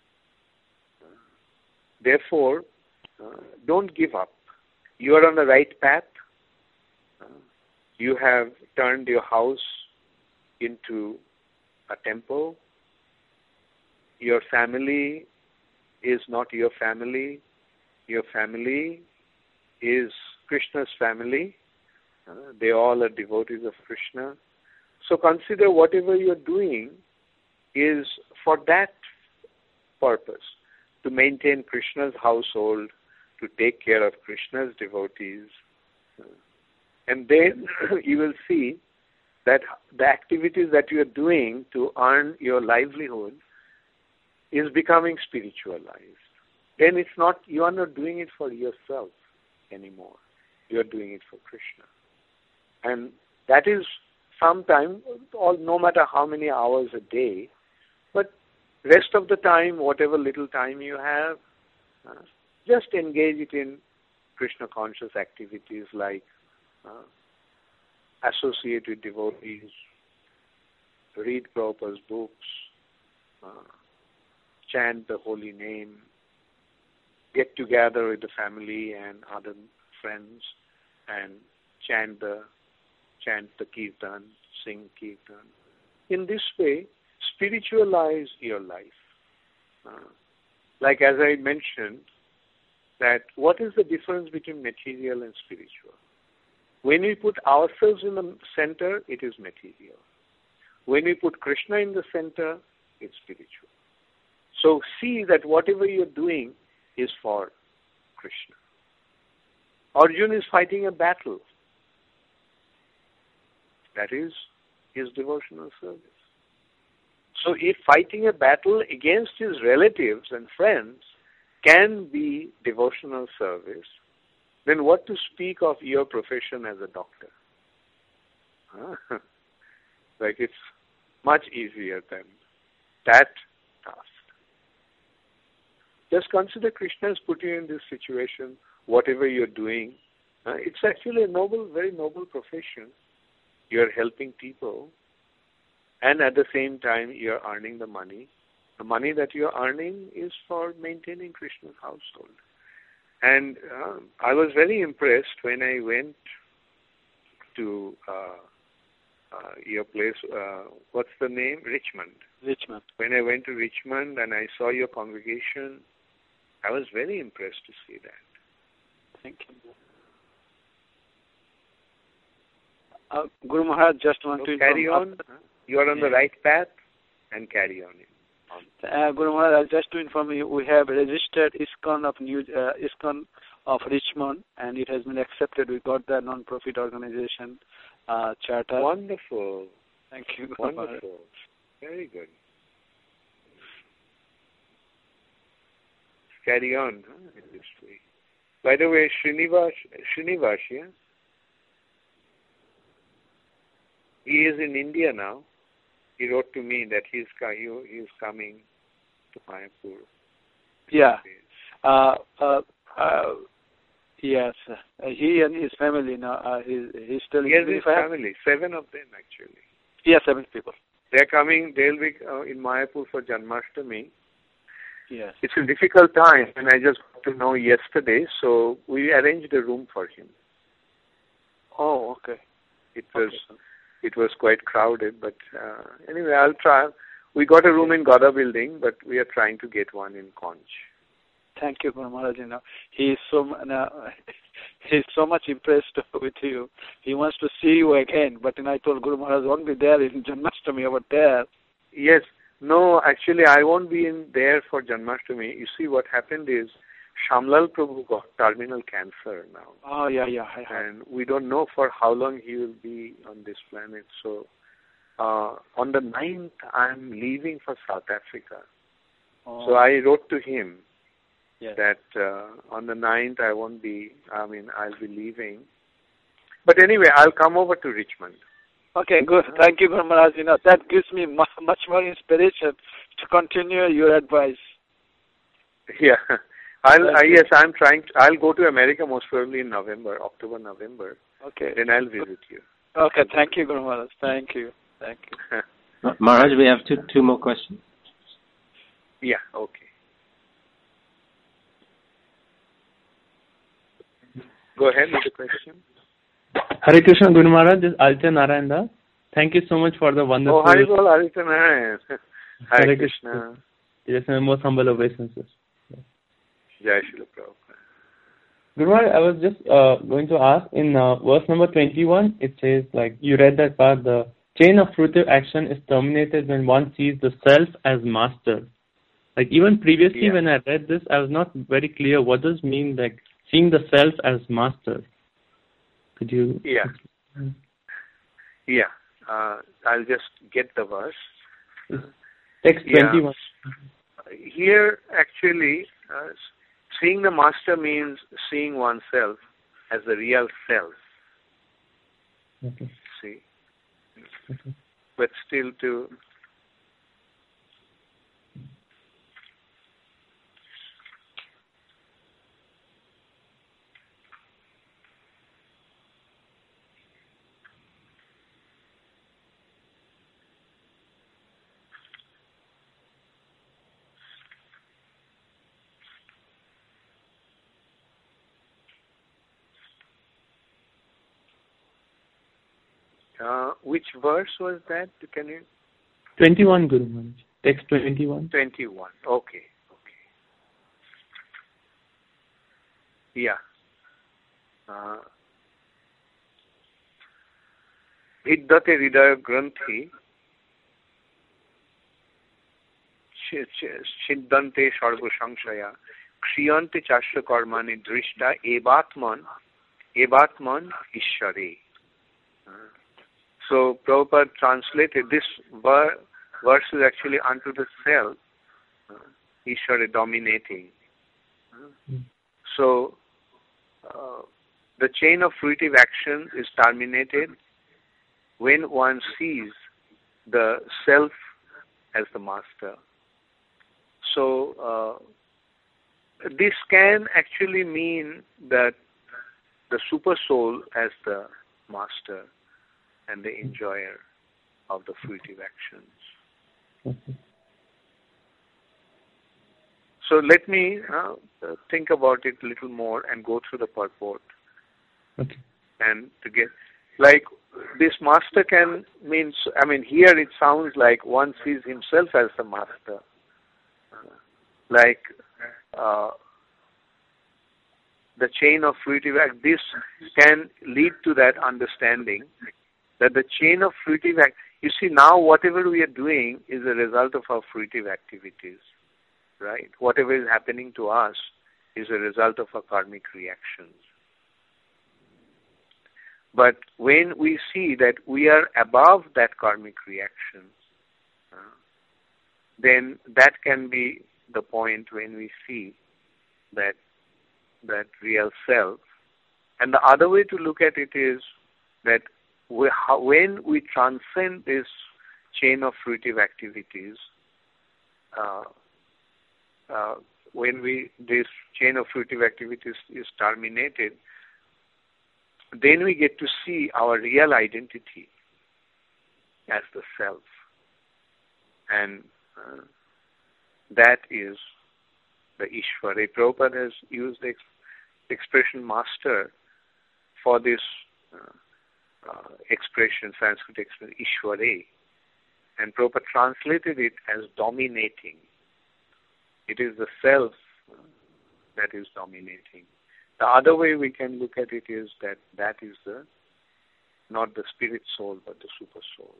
Therefore, uh, don't give up. You are on the right path. Uh, you have turned your house into a temple. Your family is not your family. Your family is Krishna's family. Uh, they all are devotees of Krishna. So consider whatever you are doing is for that purpose, to maintain Krishna's household, to take care of Krishna's devotees. And then you will see that the activities that you are doing to earn your livelihood is becoming spiritualized. Then it's not, you are not doing it for yourself anymore. You are doing it for Krishna. And that is sometime, or no matter how many hours a day, but rest of the time, whatever little time you have, uh, just engage it in Krishna conscious activities like uh, associate with devotees, read Prabhupada's books, uh, chant the holy name, get together with the family and other friends and chant the chant the kirtan, sing kirtan. In this way, spiritualize your life. Uh, like as I mentioned, that what is the difference between material and spiritual? When we put ourselves in the center, it is material. When we put Krishna in the center, it's spiritual. So see that whatever you're doing is for Krishna. Arjuna is fighting a battle. That is his devotional service. So if fighting a battle against his relatives and friends can be devotional service, then what to speak of your profession as a doctor? Huh? Like it's much easier than that task. Just consider Krishna has put you in this situation, whatever you're doing. Uh, it's actually a noble, very noble profession. You're helping people, and at the same time, you're earning the money. The money that you're earning is for maintaining Krishna's household. And uh, I was very impressed when I went to uh, uh, your place, uh, what's the name? Richmond. Richmond. When I went to Richmond and I saw your congregation, I was very impressed to see that. Thank you. Uh, Guru Maharaj, just want so to carry on. After, you are on yeah. the right path, and carry on. Uh, Guru Maharaj, just to inform you, we have registered ISKCON of New uh, ISKCON of Richmond, and it has been accepted. We got the non-profit organization uh, charter. Wonderful. Thank you, Guru Wonderful. Maharaj. Very good. Carry on huh, in this way. By the way, Srinivas, Srinivas, yeah? He is in India now. He wrote to me that he's he is coming to Mayapur. Yeah. Uh, uh, uh, yes. Uh, he and his family now. Uh, he, he's telling He has me his if I have- family, seven of them actually. Yeah, seven people. They're coming. They'll be uh, in Mayapur for Janmashtami. Yes. It's a difficult time, and I just got to know yesterday. So we arranged a room for him. Oh, okay. It was. Okay. It was quite crowded, but uh, anyway, I'll try. We got a room in Gada building, but we are trying to get one in Conch. Thank you, Guru Maharaj. You know, he is so uh, he's so much impressed with you. He wants to see you again, but then I told Guru Maharaj won't be there in Janmashtami over there. Yes, no, actually, I won't be in there for Janmashtami. You see, what happened is Shamlal Prabhu got terminal cancer now. Oh yeah, yeah. I have. And we don't know for how long he will be on this planet. So uh, on the ninth, I'm leaving for South Africa. Oh. So I wrote to him yes. that uh, on the ninth I won't be, I mean, I'll be leaving. But anyway, I'll come over to Richmond. Okay, good. Thank you, Guru Maharaj. You know, that gives me much more inspiration to continue your advice. Yeah. I'll, I, yes, I'm trying to, I'll go to America most probably in November, October, November. Okay. Then I'll visit you. Okay, thank you, Guru Maharaj. Thank you. Thank you. Maharaj, we have two two more questions. Yeah, okay. Go ahead with the question. Hare Krishna, Guru Maharaj. This is Aditya Narayana. Thank you so much for the wonderful... Oh, Hare Bol, Aditya Narayana. Hare, Hare Krishna. Krishna. Yes, my most humble obeisances. Jai Srila Prabhupada. Guru Maharaj, I was just uh, going to ask, in uh, verse number twenty-one, it says, like, you read that part, the chain of fruitive action is terminated when one sees the self as master. Like, even previously, yeah. when I read this, I was not very clear what does mean, like, seeing the self as master. Could you... Yeah. Yeah. Uh, I'll just get the verse. Text twenty-one. Yeah. Here, actually, uh, seeing the master means seeing oneself as the real self. Okay. See? Okay. But still to... Uh, which verse was that? Can you? twenty-one, Guru Maharaj. Text twenty-one. twenty-one. Okay. Okay. Yeah. Uh, Viddhate hridaya granthi siddhante sarva samshaya kriyante chasya karmani drishta evatman evatman ishare. So Prabhupada translated this ver- verse is actually unto the self, uh, Ishvara dominating. Uh, so uh, the chain of fruitive action is terminated when one sees the self as the master. So uh, this can actually mean that the super soul as the master and the enjoyer of the fruitive actions. Okay. So let me uh, think about it a little more and go through the purport. Okay. And to get, like, this master can mean, I mean, here it sounds like one sees himself as the master. Uh, like, uh, the chain of fruitive act, this can lead to that understanding that the chain of fruitive act, you see now whatever we are doing is a result of our fruitive activities, right? Whatever is happening to us is a result of our karmic reactions. But when we see that we are above that karmic reaction, uh, then that can be the point when we see that that real self. And the other way to look at it is that we, how, when we transcend this chain of fruitive activities, uh, uh, when we this chain of fruitive activities is terminated, then we get to see our real identity as the self. And uh, that is the Ishvara. Prabhupada has used the ex- expression master for this uh, uh, expression, Sanskrit expression, Ishvara. And Prabhupada translated it as dominating. It is the self uh, that is dominating. The other way we can look at it is that that is the not the spirit soul, but the super soul.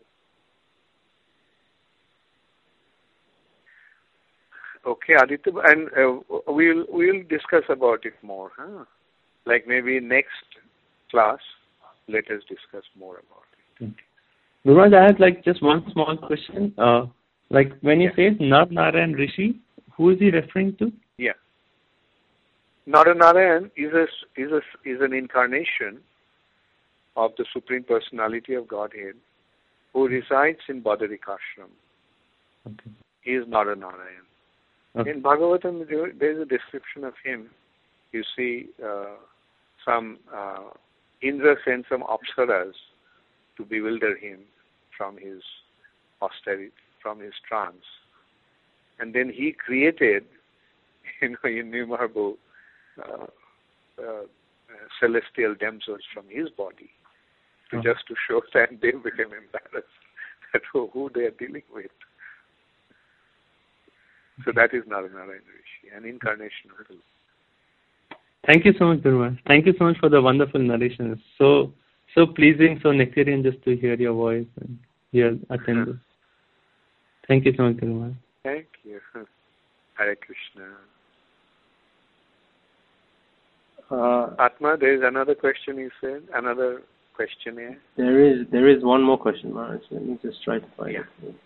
Okay, Aditya, and uh, we'll we'll discuss about it more. Huh? Like maybe next class, let us discuss more about it. Okay. Guraj, I have like just one small question. Uh, like when he yeah. says Nar Narayan Rishi, who is he referring to? Yeah. Naranarayan is a, is a, is an incarnation of the Supreme Personality of Godhead who resides in Badarikashram. Okay. He is Naranarayan. Okay. In Bhagavatam, there is a description of him. You see uh, some, uh, Indra sent some apsaras to bewilder him from his austerity, from his trance. And then he created, you know, innumerable uh, uh, celestial damsels from his body, to oh. just to show that they became embarrassed at who they are dealing with. So that is Naranarayan Rishi, an incarnation of Guru. Thank you so much, Guru. Thank you so much for the wonderful narration. It's so so pleasing, so nectarian just to hear your voice and hear attend this. Thank you so much, Guru. Thank you. Hare Krishna. Uh, Atma, there is another question you said? Another question here? There is there is one more question, Maharaj. Let me just try to find yeah. it.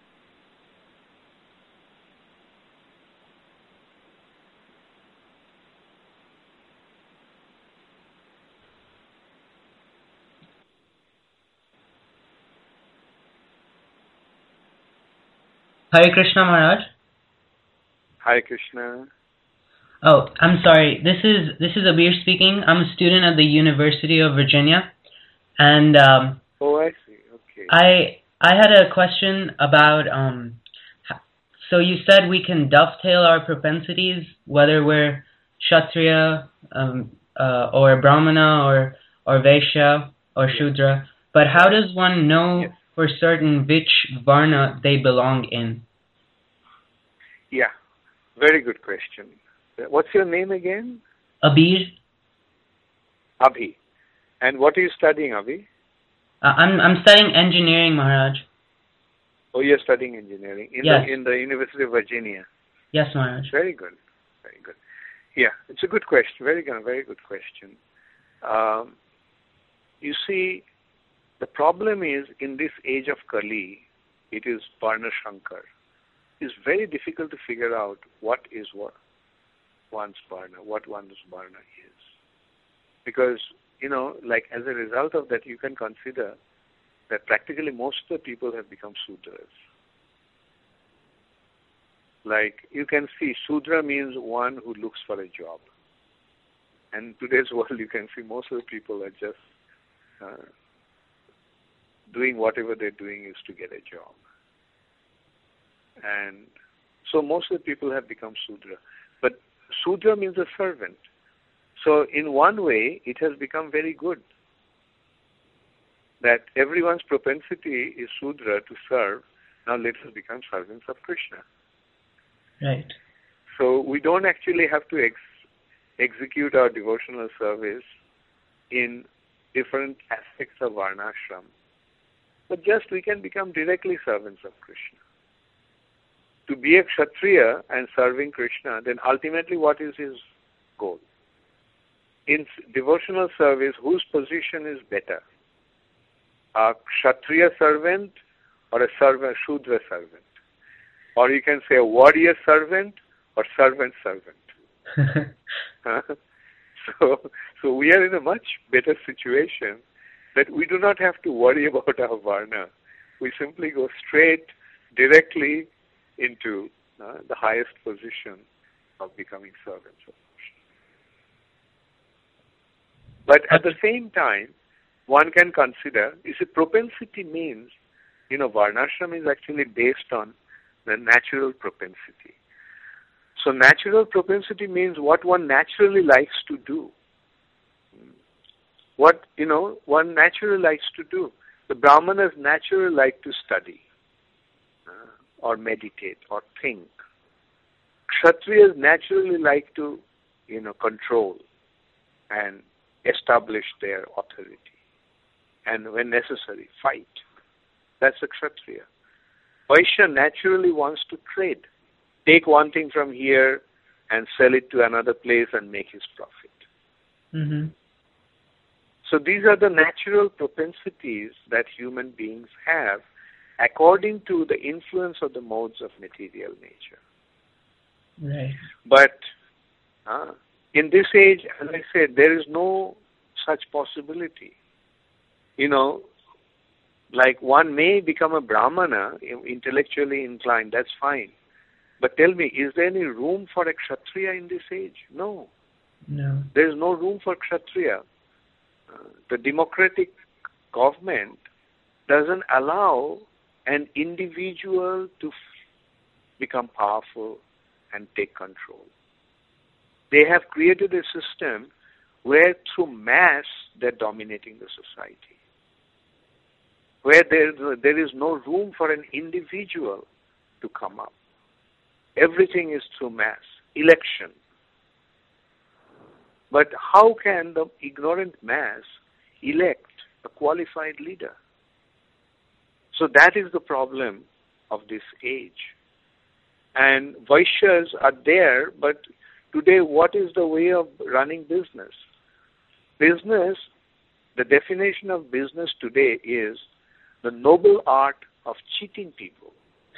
Hare Krishna, Maharaj. Hare Krishna. Oh, I'm sorry. This is this is Abir speaking. I'm a student at the University of Virginia, and um, oh, I see. Okay. I I had a question about um. So you said we can dovetail our propensities, whether we're Kshatriya, um, uh, or Brahmana, or or Vaishya, or Shudra. But how does one know yes. for certain which Varna they belong in? Yeah, very good question. What's your name again? Abir. Abhi. And what are you studying, Abhi? Uh, I'm I'm studying engineering, Maharaj. Oh, you're studying engineering in yes. the in the University of Virginia. Yes, Maharaj. Very good, very good. Yeah, it's a good question. Very good, very good question. Um, you see, the problem is in this age of Kali, it is Varna Shankar. It's very difficult to figure out what is what one's Varna, what one's Varna is. Because, you know, like as a result of that, you can consider that practically most of the people have become Sudras. Like, you can see, Sudra means one who looks for a job. And in today's world, you can see most of the people are just uh, doing whatever they're doing is to get a job. And so most of the people have become Sudra. But Sudra means a servant. So in one way, it has become very good that everyone's propensity is Sudra to serve. Now let us become servants of Krishna. Right. So we don't actually have to ex- execute our devotional service in different aspects of Varnashram. But just we can become directly servants of Krishna. To be a Kshatriya and serving Krishna, then ultimately what is his goal? In devotional service, whose position is better? A Kshatriya servant or a servant, Shudra servant? Or you can say a warrior servant or servant servant. so, so we are in a much better situation that we do not have to worry about our Varna. We simply go straight, directly into uh, the highest position of becoming servants of Krishna. But at the same time, one can consider, you see, propensity means, you know, Varnashram is actually based on the natural propensity. So natural propensity means what one naturally likes to do. What, you know, one naturally likes to do. The Brahmanas naturally like to study. Uh, or meditate, or think. Kshatriyas naturally like to, you know, control and establish their authority. And when necessary, fight. That's a Kshatriya. Vaishya naturally wants to trade. Take one thing from here and sell it to another place and make his profit. Mm-hmm. So these are the natural propensities that human beings have according to the influence of the modes of material nature. Right. But uh, in this age, as I said, there is no such possibility. You know, like one may become a Brahmana, intellectually inclined, that's fine. But tell me, is there any room for a Kshatriya in this age? No. No. There is no room for Kshatriya. Uh, the democratic government doesn't allow an individual to f- become powerful and take control. They have created a system where through mass they're dominating the society, where there, there is no room for an individual to come up. Everything is through mass. Election. But how can the ignorant mass elect a qualified leader? So that is the problem of this age. And Vaishyas are there, but today what is the way of running business? Business, the definition of business today is the noble art of cheating people.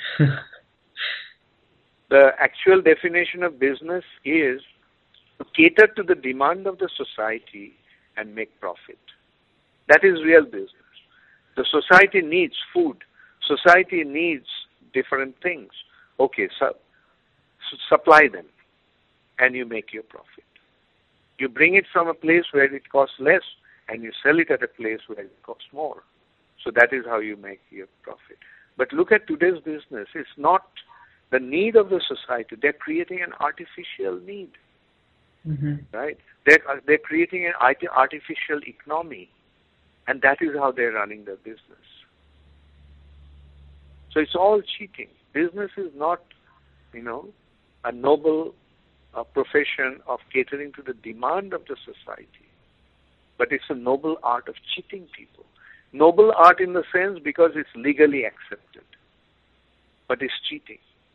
The actual definition of business is to cater to the demand of the society and make profit. That is real business. The society needs food. Society needs different things. Okay, so, so supply them and you make your profit. You bring it from a place where it costs less and you sell it at a place where it costs more. So that is how you make your profit. But look at today's business. It's not the need of the society. They're creating an artificial need. Mm-hmm. Right? They're, they're creating an artificial economy. And that is how they're running their business. So it's all cheating. Business is not, you know, a noble uh, profession of catering to the demand of the society. But it's a noble art of cheating people. Noble art in the sense because it's legally accepted. But it's cheating.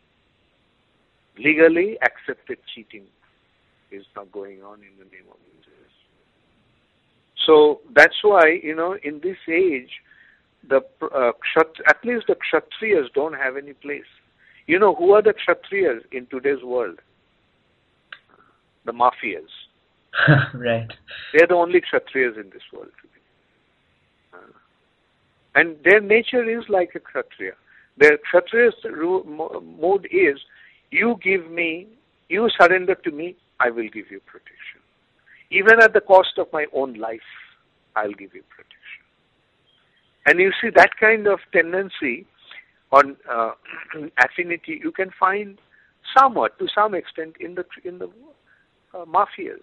Legally accepted cheating is not going on in the name of business. So that's why, you know, in this age, the uh, kshat- at least the Kshatriyas don't have any place. You know, who are the Kshatriyas in today's world? The mafias. Right. They're the only Kshatriyas in this world today. Uh, and their nature is like a Kshatriya. Their Kshatriya's mode is, you give me, you surrender to me, I will give you protection. Even at the cost of my own life, I'll give you protection. And you see that kind of tendency on uh, affinity, you can find somewhat, to some extent, in the in the uh, mafias.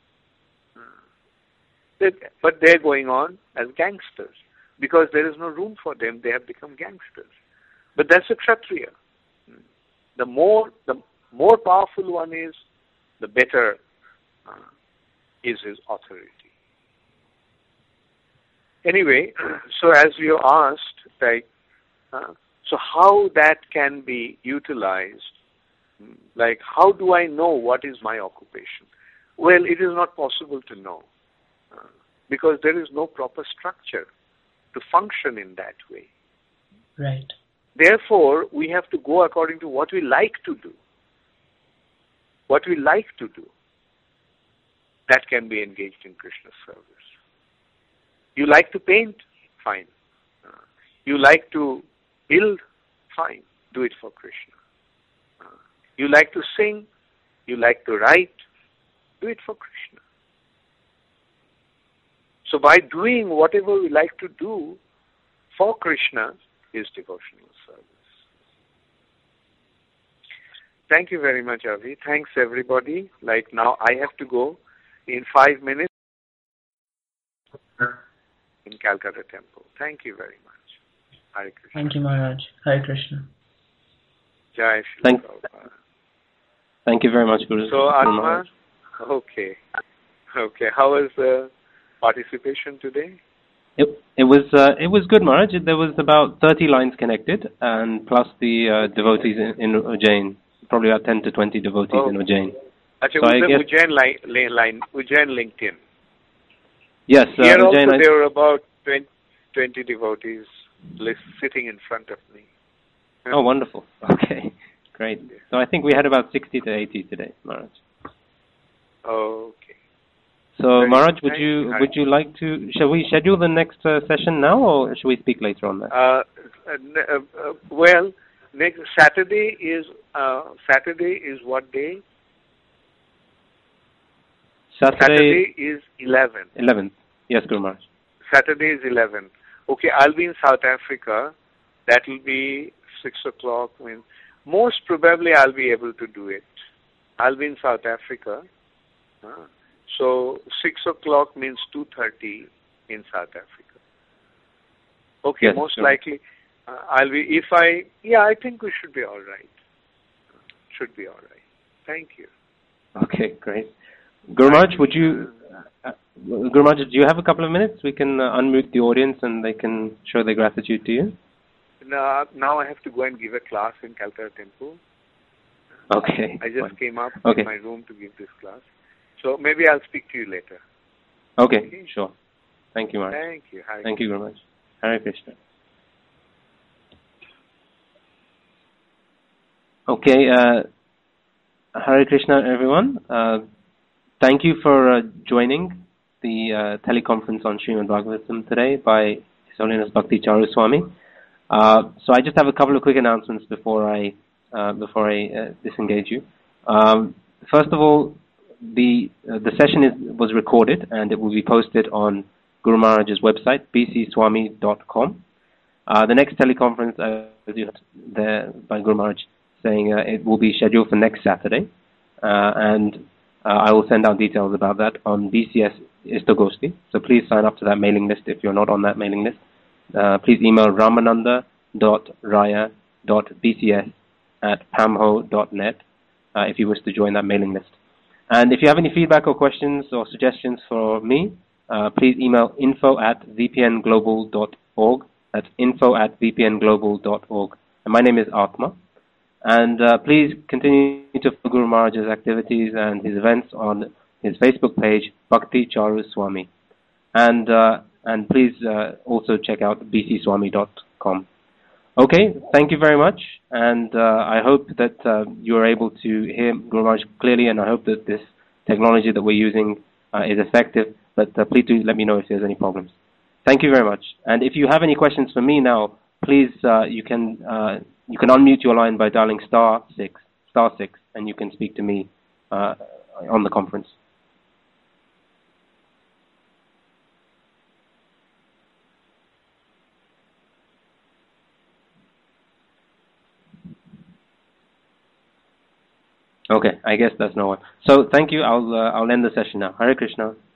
They, but they're going on as gangsters because there is no room for them. They have become gangsters. But that's a Kshatriya. The more the more powerful one is, the better uh, is his authority. Anyway, so as you asked, like, uh, so how that can be utilized, like how do I know what is my occupation? Well, it is not possible to know uh, because there is no proper structure to function in that way. Right. Therefore, we have to go according to what we like to do. What we like to do, that can be engaged in Krishna's service. You like to paint? Fine. Uh, you like to build? Fine. Do it for Krishna. Uh, you like to sing? You like to write? Do it for Krishna. So by doing whatever we like to do for Krishna is devotional service. Thank you very much, Avi. Thanks, everybody. Like now, I have to go in five minutes in Calcutta Temple. Thank you very much. Hare Krishna. Thank you, Maharaj. Hare Krishna. Jai Shri Thank, Prabhupada. thank you very much, Guru. So, Atma, okay. Okay. How was the participation today? It, it was uh, it was good, Maharaj. There was about thirty lines connected, and plus the uh, devotees in, in Ujjain. Probably about ten to twenty devotees oh. in Ujjain. Achha, so Ujjain, guess, Ujjain, line, line, Ujjain LinkedIn. Yes. Uh, Here Ujjain, also I, there were about twenty, twenty devotees sitting in front of me. Oh, wonderful. Okay, great. So I think we had about sixty to eighty today, Maharaj. Okay. So Very Maharaj, good. would Thank you you. would you like to? Shall we schedule the next uh, session now, or should we speak later on that? Uh, uh, uh, well, next Saturday is uh, Saturday is what day? Saturday, Saturday is eleventh. eleventh. Yes, Guru Maharaj. Saturday is eleventh. Okay, I'll be in South Africa that will be six o'clock. When most probably I'll be able to do it. I'll be in South Africa. Uh, so six o'clock means two thirty in South Africa. Okay, yes, most sure. likely uh, I'll be, if I, yeah, I think we should be all right. Should be all right. Thank you. Okay, great. Guru Maharaj, would you, uh, Guru Maharaj, do you have a couple of minutes? We can uh, unmute the audience and they can show their gratitude to you. Now, now I have to go and give a class in Calcutta Temple. Okay. I just fine. came up okay. in my room to give this class. So maybe I'll speak to you later. Okay, okay? sure. Thank you, Maharaj. Thank you. Hare Thank you, Guru Maharaj. Hare Krishna. Okay, uh, Hare Krishna, everyone. Uh, thank you for uh, joining the uh, teleconference on Srimad Bhagavatam today by His Holiness Bhakti Charu Swami. Uh, so I just have a couple of quick announcements before I uh, before I uh, disengage you. Um, first of all, the uh, the session is was recorded and it will be posted on Guru Maharaj's website, b c swami dot com. Uh, the next teleconference uh, there by Guru Maharaj saying uh, it will be scheduled for next Saturday, uh, and uh, I will send out details about that on B C S Istagosti. So please sign up to that mailing list if you're not on that mailing list. Uh, please email ramananda dot raya dot b c s at pamho dot net uh, if you wish to join that mailing list. And if you have any feedback or questions or suggestions for me, uh, please email info at v p n global dot org. That's info at v p n global dot org. And my name is Atma. And uh, please continue to follow Guru Maharaj's activities and his events on his Facebook page, Bhakti Charu Swami. And uh, and please uh, also check out b c swami dot com. Okay, thank you very much. And uh, I hope that uh, you are able to hear Guru Maharaj clearly, and I hope that this technology that we're using uh, is effective. But uh, please do let me know if there's any problems. Thank you very much. And if you have any questions for me now, please uh, you can uh, you can unmute your line by dialing star six, star six, and you can speak to me uh, on the conference. Okay, I guess that's no one. So thank you. I'll uh, I'll end the session now. Hare Krishna.